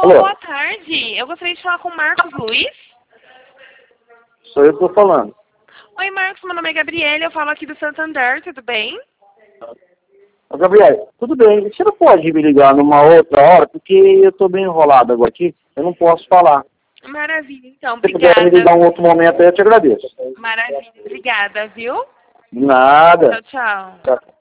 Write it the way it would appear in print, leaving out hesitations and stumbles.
Alô? Boa tarde. Eu gostaria de falar com o Marcos Luiz. Sou eu que estou falando. Oi, Marcos. Meu nome é Gabriela. Eu falo aqui do Santander. Tudo bem? Ô, Gabriel, tudo bem. Você não pode me ligar numa outra hora, porque eu estou bem enrolado agora aqui. Eu não posso falar. Maravilha, então. Se você puder me ligar Obrigada. um outro momento aí, eu te agradeço. Maravilha. Obrigada, viu? Nada. Tchau, tchau. Tchau.